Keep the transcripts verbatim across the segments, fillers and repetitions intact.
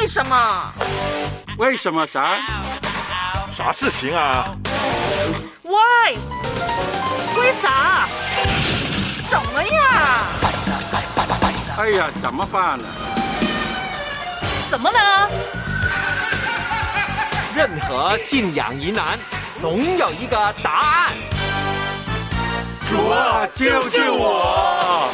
为什么？ 为什么啥？ 啥事情啊 ？Why？ 为啥？什么呀？ 哎呀，怎么办呢？ 怎么了？ 任何信仰疑难，总有一个答案。 主啊，救救我！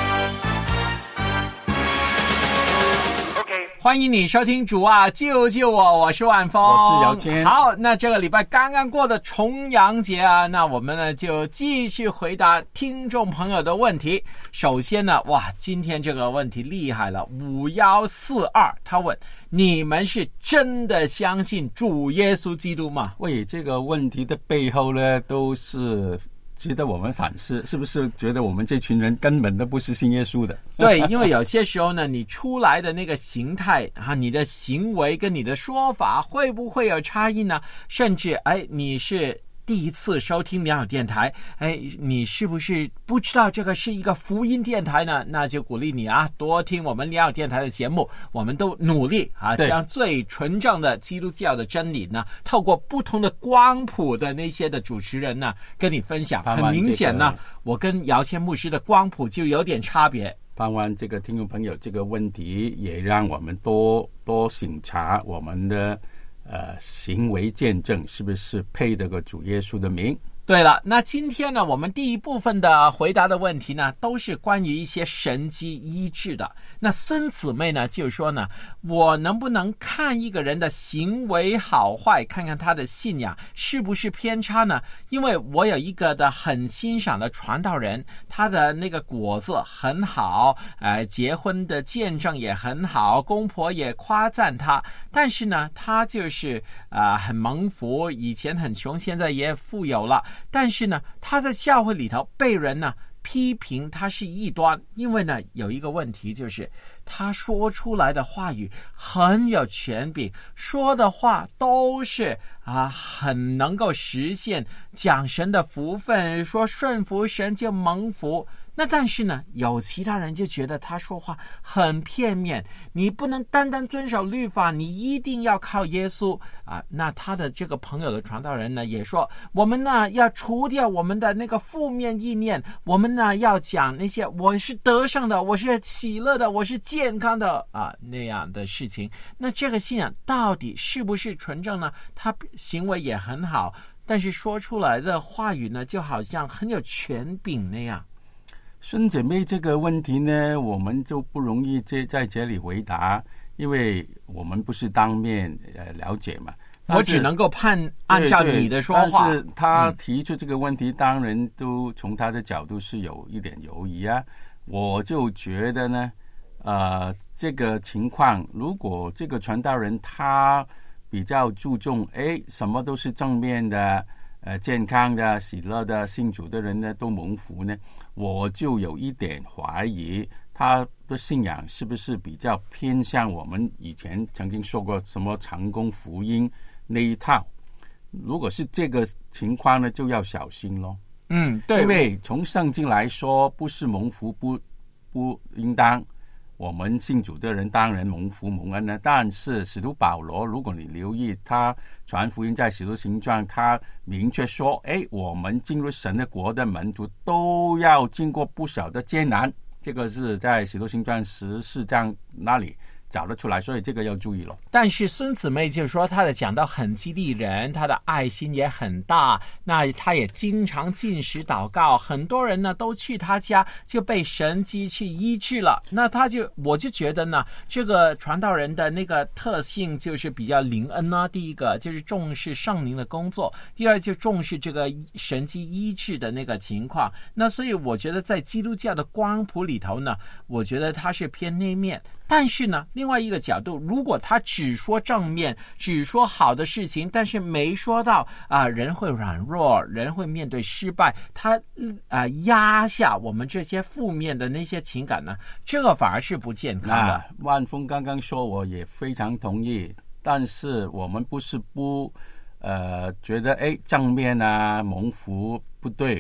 欢迎你收听主啊救救我，我是万峰， 我是姚谦。 好，那这个礼拜刚刚过的重阳节啊，那我们呢就继续回答听众朋友的问题。首先呢，哇，今天这个问题厉害了，五一四二，他问你们是真的相信主耶稣基督吗？ 喂，这个问题的背后呢，都是值得我们反思，是不是觉得我们这群人根本都不是信耶稣的？ 对，因为有些时候呢，你出来的那个形态啊，你的行为跟你的说法会不会有差异呢？甚至哎，你是第一次收听良友电台，哎，你是不是不知道这个是一个福音电台呢？那就鼓励你啊，多听我们良友电台的节目，我们都努力啊，将最纯正的基督教的真理呢，透过不同的光谱的那些的主持人呢，跟你分享。很明显呢，我跟姚谦牧师的光谱就有点差别。 盼望这个听众朋友这个问题也让我们多多审查我们的呃，行为见证是不是配得个主耶稣的名？ 对了，那今天呢，我们第一部分的回答的问题呢，都是关于一些神迹医治的。那孙姊妹呢，就说呢，我能不能看一个人的行为好坏，看看他的信仰是不是偏差呢？因为我有一个的很欣赏的传道人，他的那个果子很好，呃，结婚的见证也很好，公婆也夸赞他，但是呢，他就是啊、呃、很蒙福，以前很穷，现在也富有了。但是呢，他在教会里头被人呢批评他是异端，因为呢有一个问题，就是他说出来的话语很有权柄，说的话都是啊很能够实现讲神的福分，说顺服神就蒙福。那但是呢，有其他人就觉得他说话很片面，你不能单单遵守律法，你一定要靠耶稣啊。那他的这个朋友的传道人呢，也说我们呢要除掉我们的那个负面意念，我们呢要讲那些我是得胜的，我是喜乐的，我是健康的啊那样的事情。那这个信仰到底是不是纯正呢？他行为也很好，但是说出来的话语呢，就好像很有权柄那样。 孙姐妹这个问题呢，我们就不容易在这里回答，因为我们不是当面呃了解嘛。 我只能够判按照你的说话。 但是他提出这个问题，嗯、当然都从他的角度是有一点犹疑啊。我就觉得呢，呃，这个情况，如果这个传道人他比较注重，哎，什么都是正面的。呃，健康的、喜乐的、信主的人呢，都蒙福呢，我就有一点怀疑他的信仰是不是比较偏向我们以前曾经说过什么成功福音那一套。如果是这个情况呢，就要小心咯。 嗯，对， 因为从圣经来说，不是蒙福不不应当。我们信主的人当然蒙福蒙恩呢，但是使徒保罗，如果你留意他传福音在使徒行传，他明确说，哎，我们进入神的国的门徒都要经过不少的艰难，这个是在使徒行传十四章那里找得出来，所以这个要注意了。 但是孙姊妹就说他的讲道很激励人，他的爱心也很大，那他也经常禁食祷告，很多人呢都去他家就被神迹去医治了。那他就我就觉得呢，这个传道人的那个特性就是比较灵恩呢，第一个就是重视圣灵的工作，第二就重视这个神迹医治的那个情况。那所以我觉得在基督教的光谱里头呢，我觉得他是偏内面。但是呢，另外一个角度，如果他只说正面，只说好的事情，但是没说到啊、呃，人会软弱，人会面对失败，他啊、呃、压下我们这些负面的那些情感呢，这个反而是不健康的。 万峰刚刚说，我也非常同意，但是我们不是不呃觉得哎正面啊蒙福不对。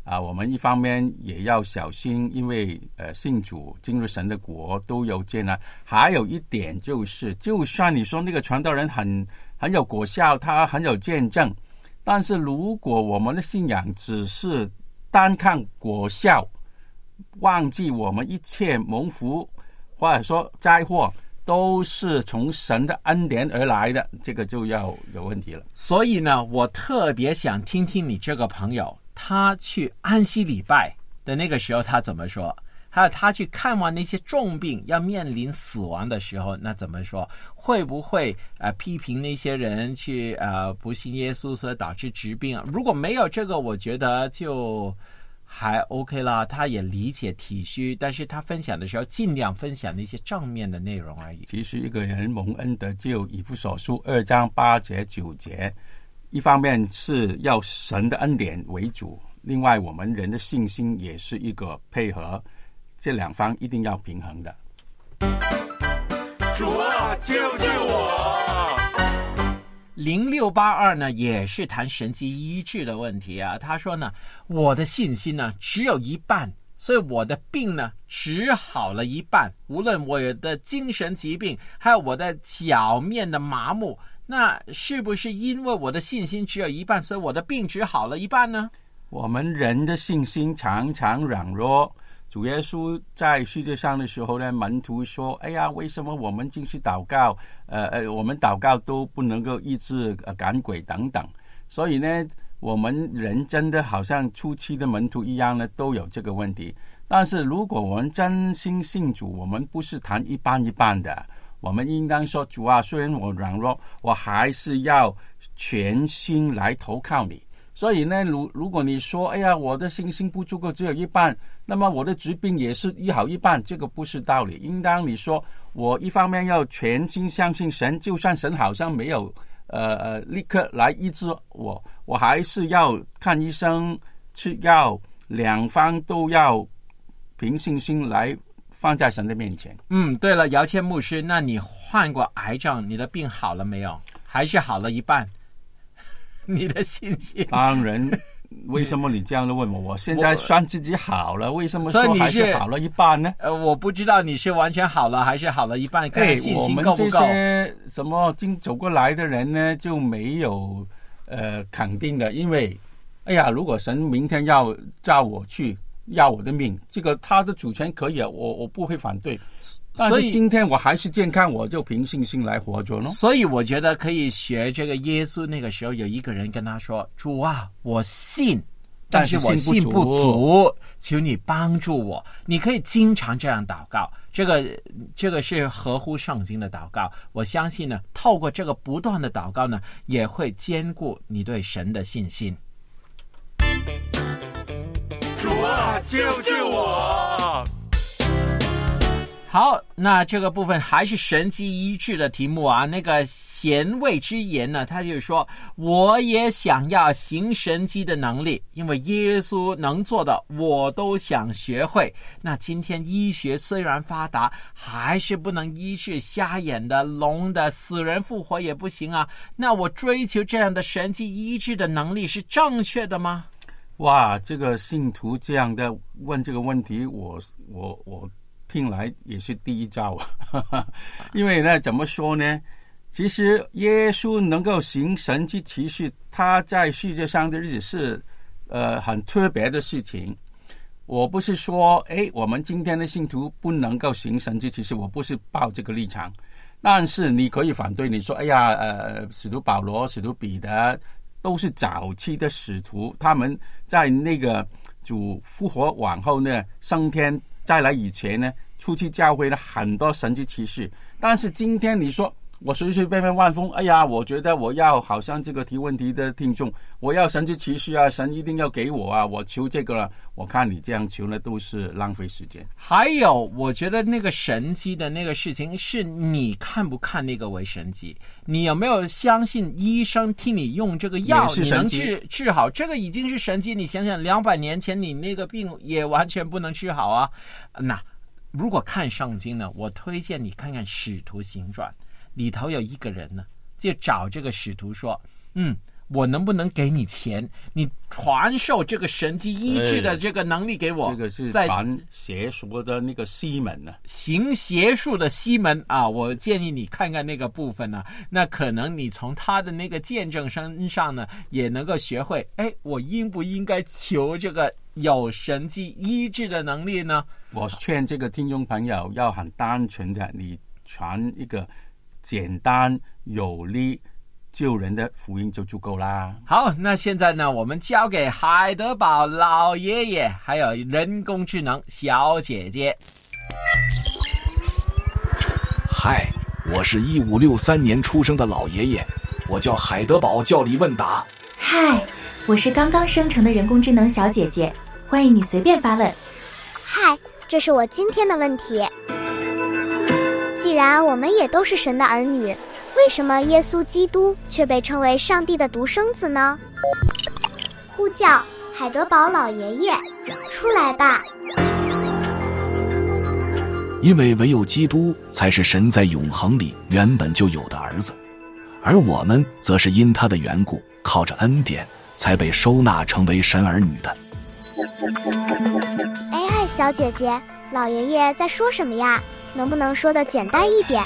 啊，我们一方面也要小心，因为呃信主进入神的国都有艰难。还有一点就是，就算你说那个传道人很很有果效，他很有见证，但是如果我们的信仰只是单看果效，忘记我们一切蒙福或者说灾祸都是从神的恩典而来的，这个就要有问题了。 所以呢，我特别想听听你这个朋友，他去安息礼拜的那个时候他怎么说，还有他去看完那些重病要面临死亡的时候那怎么说，会不会呃批评那些人去呃不信耶稣所导致疾病？如果没有这个，我觉得就还 OK 啦，他也理解体恤，但是他分享的时候尽量分享那些正面的内容而已。 其实一个人蒙恩得救，以弗所书二章八节九节，一方面是要神的恩典为主，另外我们人的信心也是一个配合，这两方一定要平衡的。 主啊，救救我！ 零六八二呢也是谈神迹医治的问题啊。他说呢，我的信心呢只有一半，所以我的病呢只好了一半，无论我的精神疾病还有我的脚面的麻木，那是不是因为我的信心只有一半，所以我的病只好了一半呢？ 我们人的信心常常软弱，主耶稣在世界上的时候呢，门徒说，哎呀，为什么我们进去祷告呃呃，我们祷告都不能够医治呃赶鬼等等。所以呢，我们人真的好像初期的门徒一样呢，都有这个问题。但是如果我们真心信主，我们不是谈一半一半的，我们应当说，主啊，虽然我软弱，我还是要全心来投靠你。所以呢，如如果你说，哎呀，我的信心不足够，只有一半，那么我的疾病也是医好一半，这个不是道理。应当你说，我一方面要全心相信神，就算神好像没有呃呃立刻来医治我，我还是要看医生吃药，两方都要凭信心来放在神的面前。 嗯，对了，姚谦牧师，那你患过癌症，你的病好了没有？还是好了一半？你的信心？ 当然，为什么你这样的问我？我现在算自己好了，为什么说还是好了一半呢？ 呃，我不知道你是完全好了还是好了一半，看信心够不够。 我们这些什么经走过来的人呢，就没有呃肯定的，因为哎呀，如果神明天要叫我去要我的命，这个他的主权可以啊，我我不会反对。但是今天我还是健康，我就凭信心来活着咯。 所以我觉得可以学这个耶稣，那个时候有一个人跟他说，主啊，我信，但是我信不足，求你帮助我。你可以经常这样祷告，这个这个是合乎圣经的祷告。我相信呢，透过这个不断的祷告呢，也会坚固你对神的信心。 主啊，救救我！ 好，那这个部分还是神迹医治的题目啊。那个贤位之言呢，他就说，我也想要行神迹的能力，因为耶稣能做的我都想学会。那今天医学虽然发达，还是不能医治瞎眼的、聋的，死人复活也不行啊。那我追求这样的神迹医治的能力是正确的吗？ 哇，这个信徒这样的问这个问题，我我我听来也是第一招啊。因为呢，怎么说呢？其实耶稣能够行神迹奇事，他在世界上的日子是呃很特别的事情。我不是说，哎，我们今天的信徒不能够行神迹奇事，我不是抱这个立场。但是你可以反对，你说，哎呀，呃，使徒保罗、使徒彼得都是早期的使徒，他们在那个主复活往后呢，升天再来以前呢，出去教会了很多神迹奇事。但是今天你说我随随便便万峰，哎呀，我觉得我要好像这个提问题的听众，我要神迹奇事啊，神一定要给我啊，我求这个了。我看你这样求呢，都是浪费时间。 还有，我觉得那个神迹的那个事情，是你看不看那个为神迹？你有没有相信医生替你用这个药，你能治治好？这个已经是神迹。你想想，两百年前你那个病也完全不能治好啊。那如果看圣经呢，我推荐你看看《使徒行传》。里头有一个人呢，就找这个使徒说，嗯， 我能不能给你钱？你传授这个神迹医治的这个能力给我。 这个是传邪术的那个西门呢， 行邪术的西门啊，我建议你看看那个部分呢。那可能你从他的那个见证身上呢，也能够学会，哎，我应不应该求这个有神迹医治的能力呢？ 我劝这个听众朋友要很单纯的，你传一个简单有力救人的福音就足够啦。 好，那现在呢，我们交给海德堡老爷爷还有人工智能小姐姐。 嗨，我是一五六三年出生的老爷爷，我叫海德堡教理问答。 嗨，我是刚刚生成的人工智能小姐姐，欢迎你随便发问。 嗨，这是我今天的问题。既然我们也都是神的儿女，为什么耶稣基督却被称为上帝的独生子呢？呼叫海德堡老爷爷，出来吧！ 因为唯有基督才是神在永恒里原本就有的儿子，而我们则是因他的缘故，靠着恩典才被收纳成为神儿女的。 哎嗨，小姐姐，老爷爷在说什么呀？能不能说得简单一点？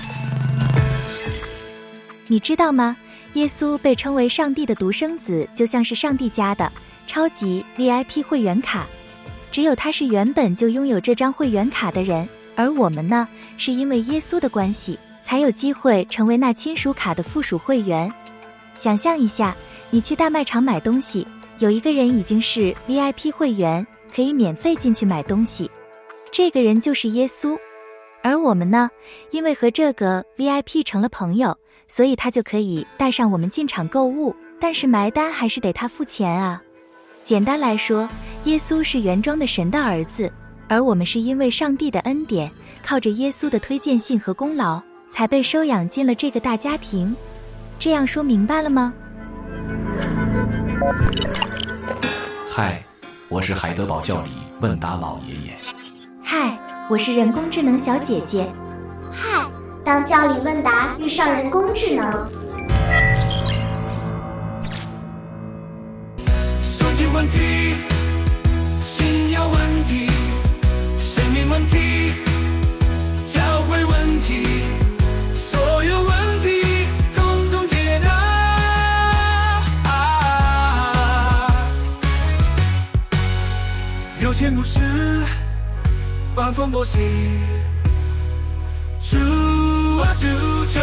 你知道吗？耶稣被称为上帝的独生子，就像是上帝家的超级 V I P 会员卡，只有他是原本就拥有这张会员卡的人，而我们呢，是因为耶稣的关系，才有机会成为那亲属卡的附属会员。想象一下，你去大卖场买东西，有一个人已经是 V I P 会员，可以免费进去买东西，这个人就是耶稣。而我们呢，因为和这个 V I P 成了朋友，所以他就可以带上我们进场购物，但是埋单还是得他付钱啊。简单来说，耶稣是原装的神的儿子，而我们是因为上帝的恩典，靠着耶稣的推荐信和功劳，才被收养进了这个大家庭。这样说明白了吗？ 嗨，我是海德堡教理问答老爷爷。 嗨，我是人工智能小姐姐。 嗨，当教理问答遇上人工智能。 手机问题，信仰问题，生命问题，教会问题，所有问题统统解答。啊、有钱不是晚风波息，主啊主救，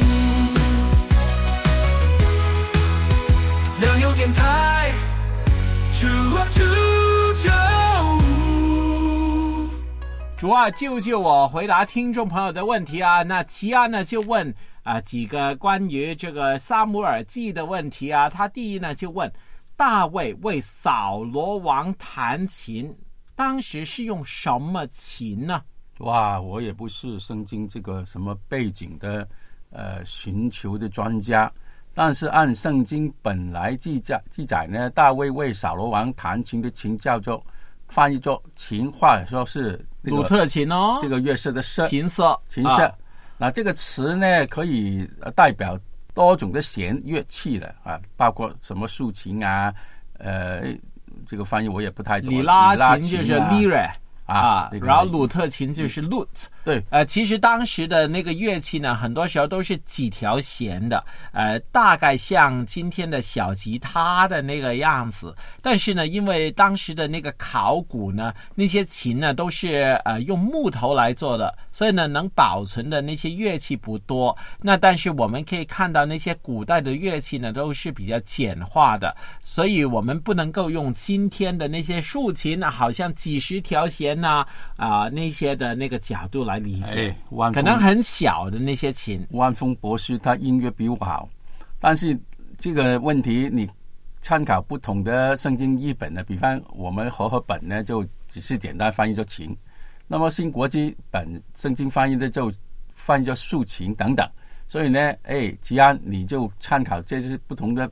良友电台，主啊主救。 主啊救救我，回答听众朋友的问题啊。那齐安呢就问啊几个关于这个撒母耳记的问题啊。他第一呢就问大卫为扫罗王弹琴，当时是用什么琴呢？ 哇，我也不是圣经这个什么背景的呃寻求的专家，但是按圣经本来记载记载呢，大卫为扫罗王弹琴的琴叫做翻译作琴，或者说是、这个、 鲁特琴哦， 这个乐色的色琴色琴色、 啊、 那这个词呢可以代表多种的弦乐器的啊，包括什么竖琴啊，呃，这个翻译我也不太懂。 里拉琴就是 lyre 啊， 啊， 这个、 然后鲁特琴就是 lute。 对， 呃，其实当时的那个乐器呢，很多时候都是几条弦的，呃，大概像今天的小吉他的那个样子。但是呢，因为当时的那个考古呢，那些琴呢都是呃用木头来做的，所以呢，能保存的那些乐器不多。那但是我们可以看到那些古代的乐器呢，都是比较简化的，所以我们不能够用今天的那些竖琴啊，好像几十条弦呐啊、呃、那些的那个角度来理解， 哎、 可能很小的那些琴。 万峰博士他音乐比我好，但是这个问题你参考不同的圣经译本呢，比方我们和合本呢就只是简单翻译作琴，那么新国际本圣经翻译的就翻译作竖琴等等。所以呢，哎，吉安你就参考这些不同的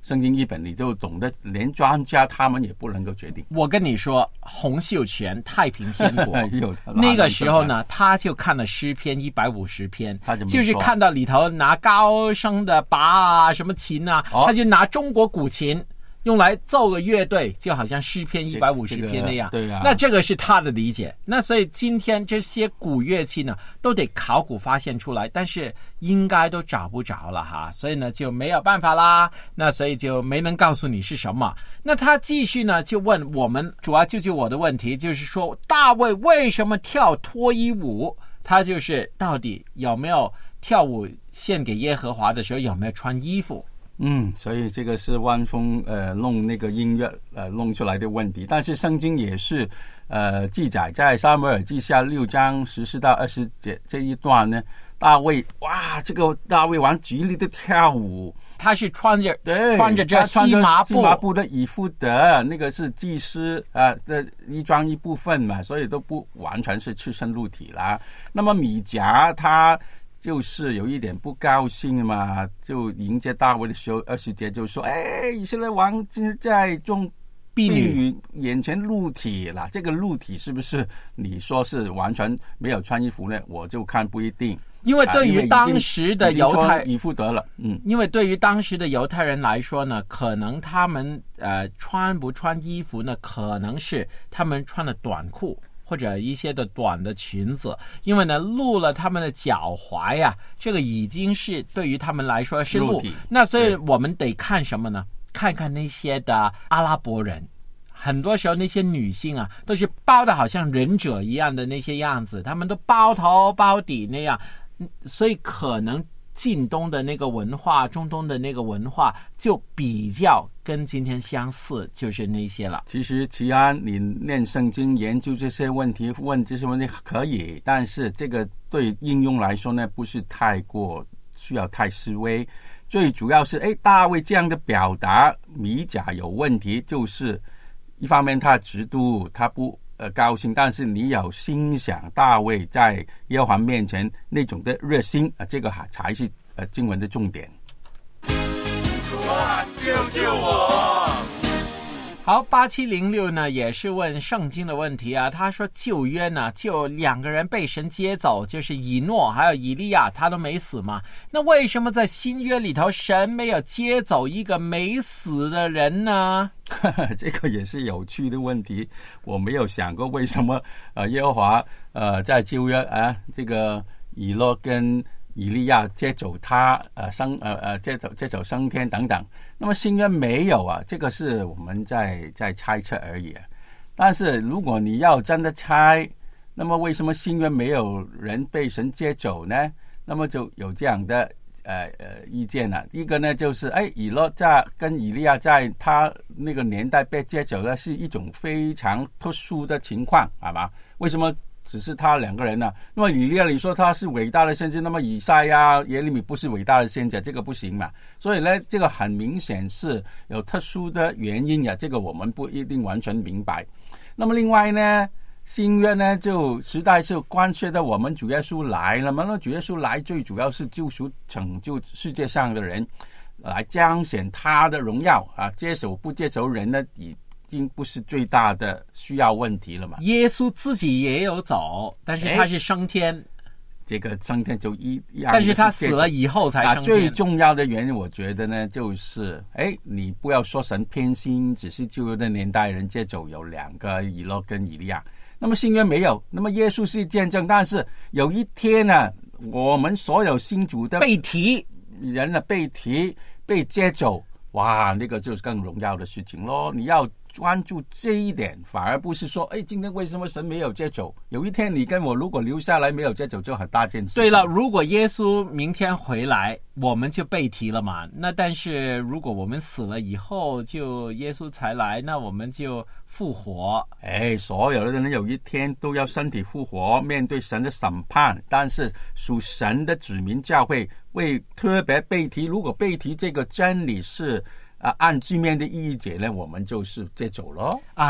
圣经一本，你就懂得连专家他们也不能够决定。 我跟你说，洪秀全太平天国有那个时候呢，他就看了诗篇一百五十篇， 他就就是看到里头拿高声的拔啊什么琴啊，哦、他就拿中国古琴用来奏个乐队，就好像诗篇一百五十篇那样、 这个、对啊， 那这个是他的理解。那所以今天这些古乐器呢都得考古发现出来，但是应该都找不着了哈，所以呢就没有办法啦，那所以就没能告诉你是什么。那他继续呢就问我们，主要就就我的问题就是说，大卫为什么跳脱衣舞？他就是到底有没有跳舞献给耶和华的时候有没有穿衣服？ 嗯，所以这个是万峰呃弄那个音乐呃弄出来的问题，但是圣经也是呃记载在撒母耳记下六章十四到二十节这一段呢，大卫哇，这个大卫玩极力的跳舞， 他是穿着对穿着这细麻布细麻布的以弗得，那个是祭司啊的衣装一部分嘛，所以都不完全是赤身露体啦。那么米甲他就是有一点不高兴嘛，就迎接大卫的时候，二十节就说：“哎，以色列王今在众婢女眼前露体了。”这个露体是不是你说是完全没有穿衣服呢？我就看不一定。 因为对于当时的犹太以弗得了，嗯， 因为对于当时的犹太人来说呢，可能他们呃穿不穿衣服呢，可能是他们穿的短裤。或者一些的短的裙子，因为呢露了他们的脚踝呀、啊，这个已经是对于他们来说是露。那所以我们得看什么呢？看看那些的阿拉伯人，很多时候那些女性啊，都是包的好像忍者一样的那些样子，他们都包头包底那样，所以可能近东的那个文化，中东的那个文化就比较跟今天相似，就是那些了。 其实齐安，你念圣经研究这些问题，问这些问题可以，但是这个对应用来说呢，不是太过需要太思维。最主要是，哎，大卫这样的表达米甲有问题，就是一方面他嫉妒，他不呃高兴，但是你有欣赏大卫在耶和华面前那种的热心啊、呃，这个才是呃经文的重点。 主啊，救救我！ 好，八七零六呢也是问圣经的问题啊。他说旧约呢就两个人被神接走，就是以诺还有以利亚，他都没死嘛。那为什么在新约里头神没有接走一个没死的人呢？ 这个也是有趣的问题，我没有想过为什么呃耶和华呃在旧约啊这个以诺跟以利亚接走他呃升呃呃接走接走升天等等，那么新约没有啊，这个是我们在在猜测而已、啊。但是如果你要真的猜，那么为什么新约没有人被神接走呢？那么就有这样的呃呃意见了、啊。一个呢就是哎以诺在跟以利亚在他那个年代被接走的是一种非常特殊的情况，好吧？为什么？只是他两个人呢、啊？那么以利亚你说他是伟大的先知，那么以赛亚、耶利米不是伟大的先知，这个不行嘛？所以呢，这个很明显是有特殊的原因呀，这个我们不一定完全明白。那么另外呢，新约呢就实在是关切到我们主耶稣来了嘛？那主耶稣来最主要是救赎拯救世界上的人，来彰显他的荣耀啊！接手不接手人呢，以已经不是最大的需要问题了嘛？ 耶稣自己也有走，但是他是升天， 这个升天就一样， 但是他死了以后才升天、啊。 最重要的原因，我觉得呢，就是哎，你不要说神偏心，只是旧约的年代人接走有两个以诺跟以利亚，那么新约没有，那么耶稣是见证，但是有一天呢、啊，我们所有信主的被提人呢被提被接走，哇，那个就是更荣耀的事情咯。你要关注这一点，反而不是说，哎，今天为什么神没有接走？有一天你跟我如果留下来没有接走，就很大件事。 对了，如果耶稣明天回来，我们就被提了嘛。那但是如果我们死了以后，就耶稣才来，那我们就复活。 哎，所有的人有一天都要身体复活，面对神的审判。但是属神的子民教会为特别被提，如果被提这个真理是啊，按字面的意义解呢，我们就是接走了啊。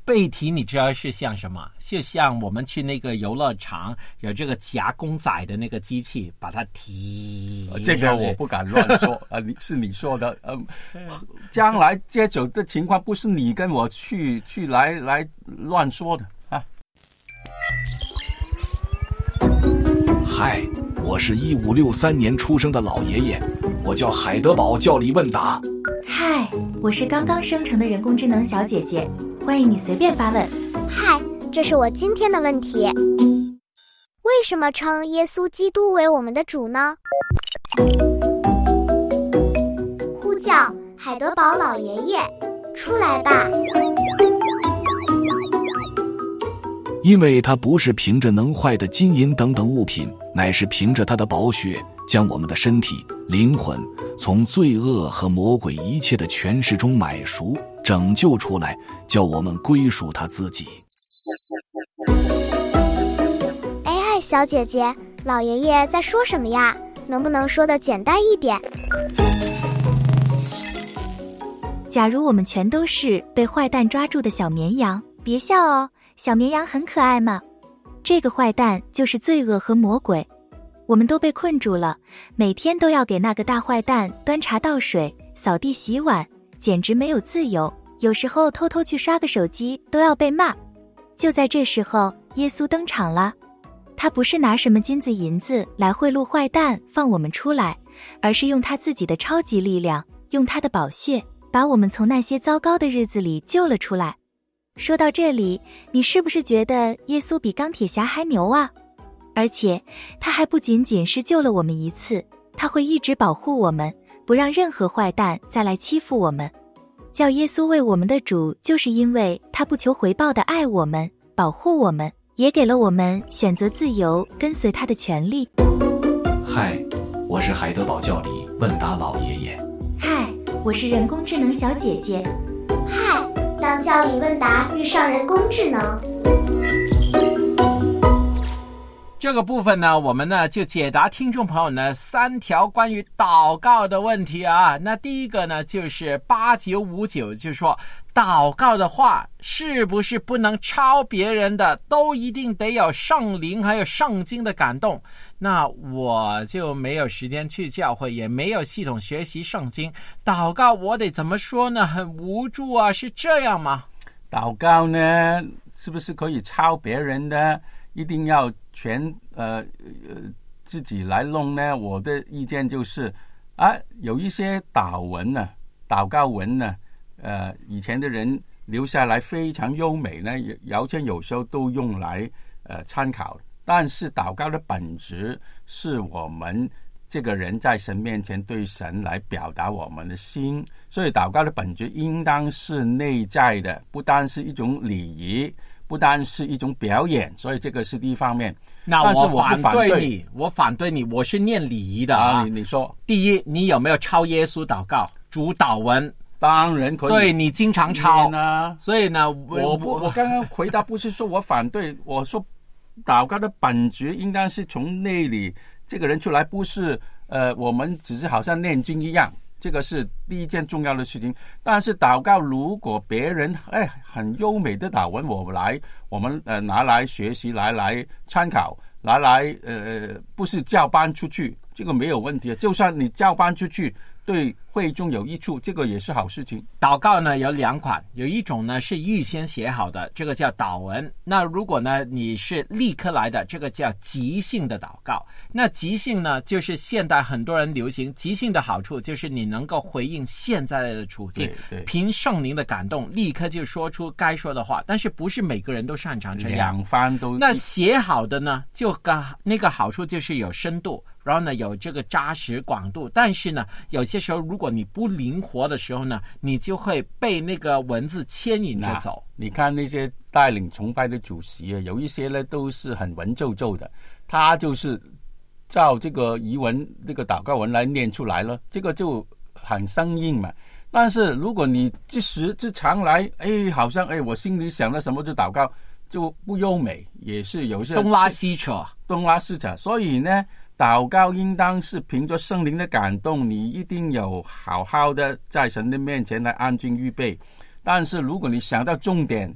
背题你知道是像什么？就像我们去那个游乐场有这个夹公仔的那个机器，把它提。 这个我不敢乱说啊，你是你说的，嗯，将来接手的情况不是你跟我去去来来乱说的啊。 嗨，我是一五六三年出生的老爷爷，我叫海德堡教理问答。 嗨，我是刚刚生成的人工智能小姐姐，欢迎你随便发问。 嗨，这是我今天的问题。为什么称耶稣基督为我们的主呢？呼叫海德堡老爷爷，出来吧。 因为它不是凭着能坏的金银等等物品，乃是凭着它的宝血，将我们的身体、灵魂从罪恶和魔鬼一切的权势中买赎、拯救出来，叫我们归属他自己。 哎嗨，小姐姐，老爷爷在说什么呀？能不能说得简单一点？ 假如我们全都是被坏蛋抓住的小绵羊，别笑哦，小绵羊很可爱嘛。这个坏蛋就是罪恶和魔鬼，我们都被困住了，每天都要给那个大坏蛋端茶倒水、扫地洗碗，简直没有自由。有时候偷偷去刷个手机都要被骂。就在这时候，耶稣登场了。他不是拿什么金子银子来贿赂坏蛋放我们出来，而是用他自己的超级力量，用他的宝血把我们从那些糟糕的日子里救了出来。说到这里，你是不是觉得耶稣比钢铁侠还牛啊？而且他还不仅仅是救了我们一次，他会一直保护我们，不让任何坏蛋再来欺负我们。叫耶稣为我们的主，就是因为他不求回报地爱我们，保护我们，也给了我们选择自由跟随他的权利。 嗨，我是海德堡教理问答老爷爷。 嗨，我是人工智能小姐姐。 嗨，当教理问答遇上人工智能。 这个部分呢，我们呢就解答听众朋友呢三条关于祷告的问题啊。那第一个呢就是八九五九，就是说祷告的话是不是不能抄别人的，都一定得有圣灵还有圣经的感动。那我就没有时间去教会，也没有系统学习圣经，祷告我得怎么说呢？很无助啊，是这样吗？ 祷告呢是不是可以抄别人的，一定要全呃呃自己来弄呢？我的意见就是啊，有一些祷文呢、祷告文呢，呃，以前的人留下来非常优美呢，姚谦有时候都用来呃参考。但是祷告的本质是我们这个人在神面前对神来表达我们的心，所以祷告的本质应当是内在的，不单是一种礼仪，不单是一种表演，所以这个是第一方面。 那我但是我不反对反对你，我反对你，我是念礼仪的啊。 啊，你你说， 第一，你有没有抄耶稣祷告主祷文？ 当然可以。 对，你经常抄啊。 所以呢， 我不，我刚刚回答不是说我反对，我说祷告的本质应当是从内里这个人出来，不是呃我们只是好像念经一样。这个是第一件重要的事情。但是祷告，如果别人哎很优美的祷文，我来我们呃拿来学习，来来参考，拿来呃不是教班出去，这个没有问题。就算你教班出去，对会中有益处，这个也是好事情。 祷告呢有两款，有一种呢是预先写好的，这个叫祷文。那如果呢你是立刻来的，这个叫即兴的祷告。那即兴呢，就是现代很多人流行。即兴的好处就是你能够回应现在的处境， 对对， 凭圣灵的感动，立刻就说出该说的话。但是不是每个人都擅长这样， 两方都。 那写好的呢，就个那个好处就是有深度，然后呢有这个扎实广度。但是呢，有些时候如果你不灵活的时候呢，你就会被那个文字牵引着走。 你看那些带领崇拜的主席啊，有一些呢都是很文绉绉的，他就是照这个遗文这个祷告文来念出来了，这个就很生硬嘛。但是如果你自时自常来，哎，好像哎我心里想了什么就祷告，就不优美，也是有些东拉西扯， 东拉西扯。所以呢，祷告应当是凭着圣灵的感动，你一定有好好的在神的面前来安静预备。但是如果你想到重点，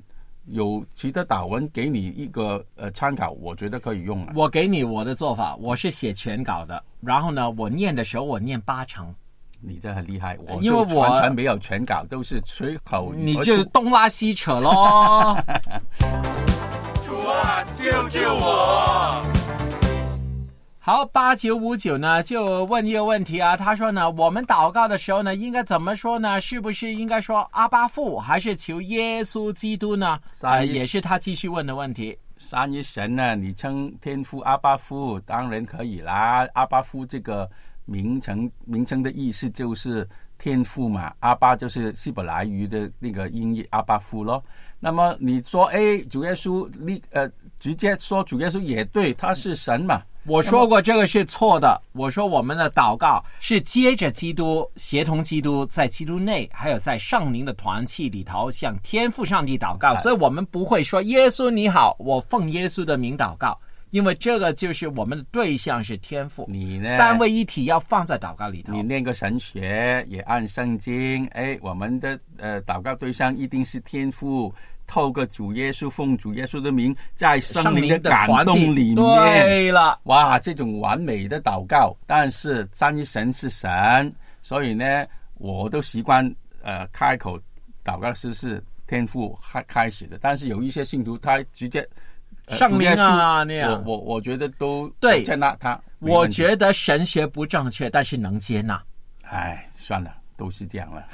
有其他祷文给你一个呃参考，我觉得可以用啊。 我给你我的做法，我是写全稿的，然后呢，我念的时候我念八成。 你真很厉害，我因为我就完全没有全稿，都是随口你就东拉西扯咯。 主啊，救救我！ 好，八九五九呢就问一个问题啊，他说呢，我们祷告的时候呢，应该怎么说呢？是不是应该说阿爸父，还是求耶稣基督呢？呃，也是他继续问的问题。 三一神呢，你称天父阿爸父当然可以啦。阿爸父这个名称名称的意思就是天父嘛，阿爸就是希伯来语的那个音译阿爸父咯。那么你说，哎，主耶稣，你呃直接说主耶稣也对，他是神嘛。 我说过这个是错的，我说我们的祷告是接着基督，协同基督，在基督内还有在圣灵的团契里头向天父上帝祷告，所以我们不会说耶稣你好，我奉耶稣的名祷告，因为这个就是我们的对象是天父， 你呢三位一体要放在祷告里头。 你念个神学也按圣经，哎，我们的呃祷告对象一定是天父，透过主耶稣，奉主耶稣的名，在圣灵的感动里面。 对了， 哇，这种完美的祷告。但是三一神是神，所以呢，我都习惯呃开口祷告是是天父开开始的。但是有一些信徒他直接。 圣灵啊，那样， 我我我觉得都对接纳他。 我觉得神学不正确，但是能接纳。 哎，算了，都是这样了。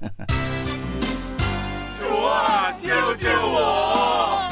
主啊，救救我！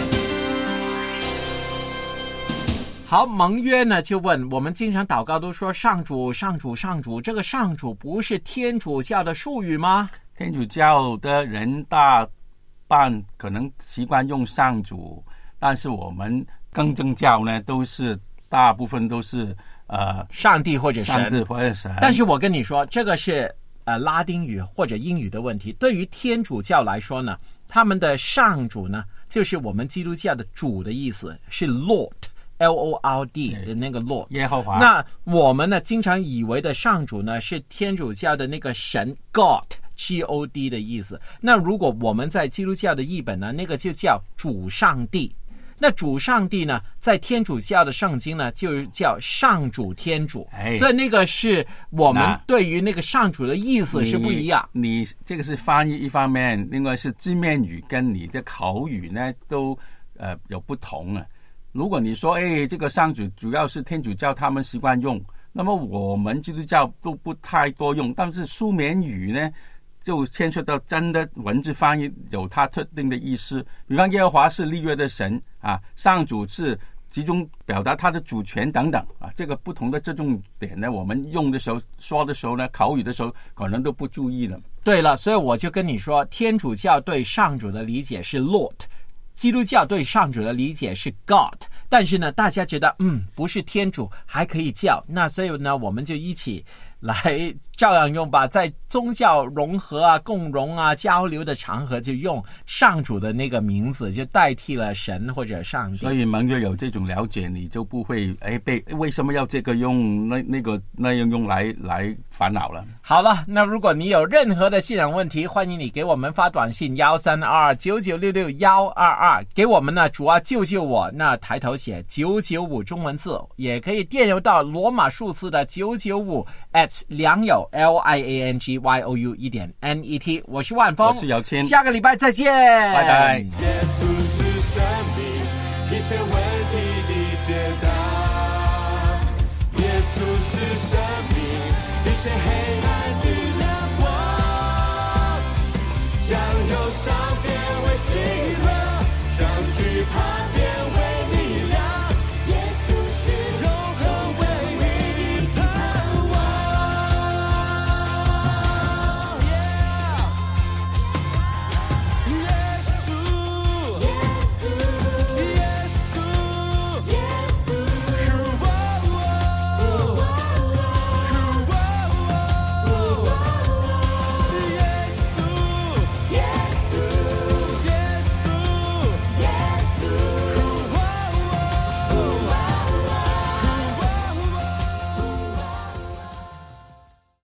好，盟约呢就问我们，经常祷告都说上主、上主、上主，这个上主不是天主教的术语吗？ 天主教的人大半可能习惯用上主。但是我们更正教呢，都是大部分都是呃上帝或者神， 上帝或者神。 但是我跟你说，这个是呃拉丁语或者英语的问题。对于天主教来说呢，他们的上主呢，就是我们基督教的主的意思，是 Lord。L O R D 的那个 Lord 耶和华。 那我们呢，经常以为的上主呢，是天主教的那个神 God。G O D 的意思。那如果我们在基督教的译本呢，那个就叫主上帝。那主上帝呢，在天主教的圣经呢，就叫上主天主。 哎， 所以那个是我们对于那个上主的意思是不一样。 你, 你这个是翻译一方面，另外是字面语跟你的口语呢都呃有不同啊。如果你说，哎，这个上主主要是天主教他们习惯用，那么我们基督教都不太多用。但是书面语呢，就牵涉到真的文字翻译有它特定的意思。比方耶和华是立约的神啊，上主是集中表达他的主权等等啊，这个不同的这种点呢，我们用的时候说的时候呢，口语的时候可能都不注意了。 对了，所以我就跟你说，天主教对上主的理解是 Lord， 基督教对上主的理解是 God。但是呢，大家觉得嗯不是天主还可以叫，那所以呢，我们就一起来照样用吧，在宗教融合啊、共融啊、交流的场合，就用上主的那个名字，就代替了神或者上帝。 所以盟约有这种了解，你就不会哎被为什么要这个用那那个那样用来来烦恼了。 好了，那如果你有任何的信仰问题，欢迎你给我们发短信幺三二九九六六幺二二，给我们呢主啊救救我，那抬头写九九五中文字，也可以电邮到罗马数字的九九五 at 良友 L I A N G Y O U 一点 N E T。 我是万峰， 我是姚谦， 下个礼拜再见， 拜拜。 耶稣是生命，一切问题的解答。耶稣是生命，一切黑暗